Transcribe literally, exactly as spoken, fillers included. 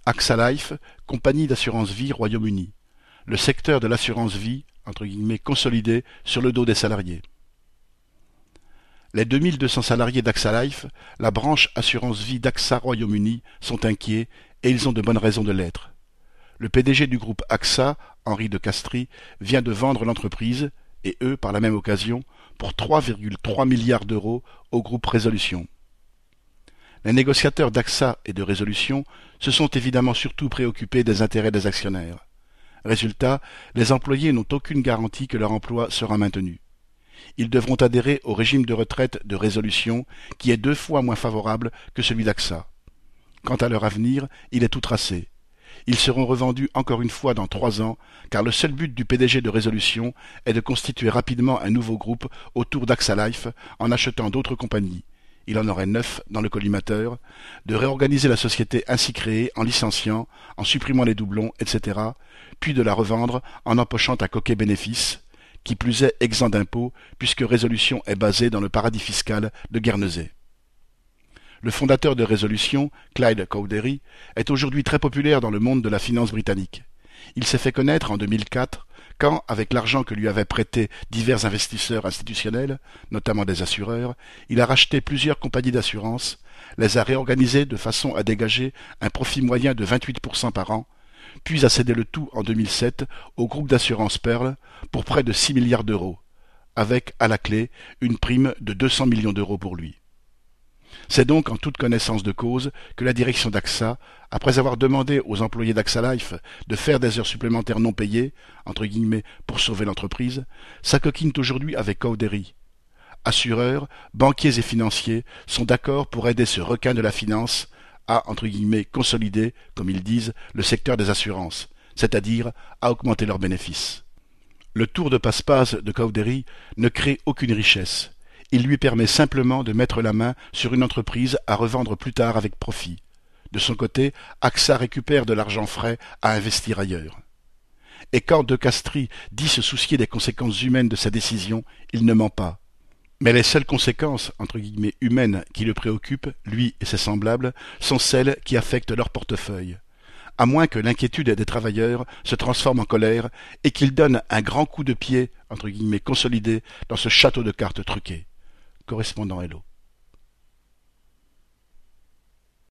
AXA Life, compagnie d'assurance vie Royaume-Uni. Le secteur de l'assurance vie, entre guillemets, consolidé sur le dos des salariés. Les deux mille deux cents salariés d'AXA Life, la branche assurance vie d'AXA Royaume-Uni, sont inquiets et ils ont de bonnes raisons de l'être. Le P D G du groupe AXA, Henri de Castries, vient de vendre l'entreprise, et eux, par la même occasion, pour trois virgule trois milliards d'euros au groupe Résolution. Les négociateurs d'AXA et de Résolution se sont évidemment surtout préoccupés des intérêts des actionnaires. Résultat, les employés n'ont aucune garantie que leur emploi sera maintenu. Ils devront adhérer au régime de retraite de Résolution, qui est deux fois moins favorable que celui d'AXA. Quant à leur avenir, il est tout tracé. Ils seront revendus encore une fois dans trois ans, car le seul but du P D G de Résolution est de constituer rapidement un nouveau groupe autour d'AXA Life en achetant d'autres compagnies. Il en aurait neuf dans le collimateur, de réorganiser la société ainsi créée en licenciant, en supprimant les doublons, et cetera, puis de la revendre en empochant un coquet bénéfice, qui plus est exempt d'impôts, puisque Résolution est basée dans le paradis fiscal de Guernesey. Le fondateur de Résolution, Clyde Cowdery, est aujourd'hui très populaire dans le monde de la finance britannique. Il s'est fait connaître en deux mille quatre quand, avec l'argent que lui avaient prêté divers investisseurs institutionnels, notamment des assureurs, il a racheté plusieurs compagnies d'assurance, les a réorganisées de façon à dégager un profit moyen de vingt-huit pour cent par an, puis a cédé le tout en deux mille sept au groupe d'assurance Pearl pour près de six milliards d'euros, avec, à la clé, une prime de deux cents millions d'euros pour lui. C'est donc en toute connaissance de cause que la direction d'AXA, après avoir demandé aux employés d'AXA Life de faire des heures supplémentaires non payées, entre guillemets, pour sauver l'entreprise, s'acoquine aujourd'hui avec Cowdery. Assureurs, banquiers et financiers sont d'accord pour aider ce requin de la finance à, entre guillemets, consolider, comme ils disent, le secteur des assurances, c'est-à-dire à augmenter leurs bénéfices. Le tour de passe-passe de Cowdery ne crée aucune richesse. Il lui permet simplement de mettre la main sur une entreprise à revendre plus tard avec profit. De son côté, AXA récupère de l'argent frais à investir ailleurs. Et quand De Castries dit se soucier des conséquences humaines de sa décision, il ne ment pas. Mais les seules conséquences, entre guillemets, humaines qui le préoccupent, lui et ses semblables, sont celles qui affectent leur portefeuille. À moins que l'inquiétude des travailleurs se transforme en colère et qu'ils donnent un grand coup de pied, entre guillemets, consolidé dans ce château de cartes truqué. Correspondant Hello.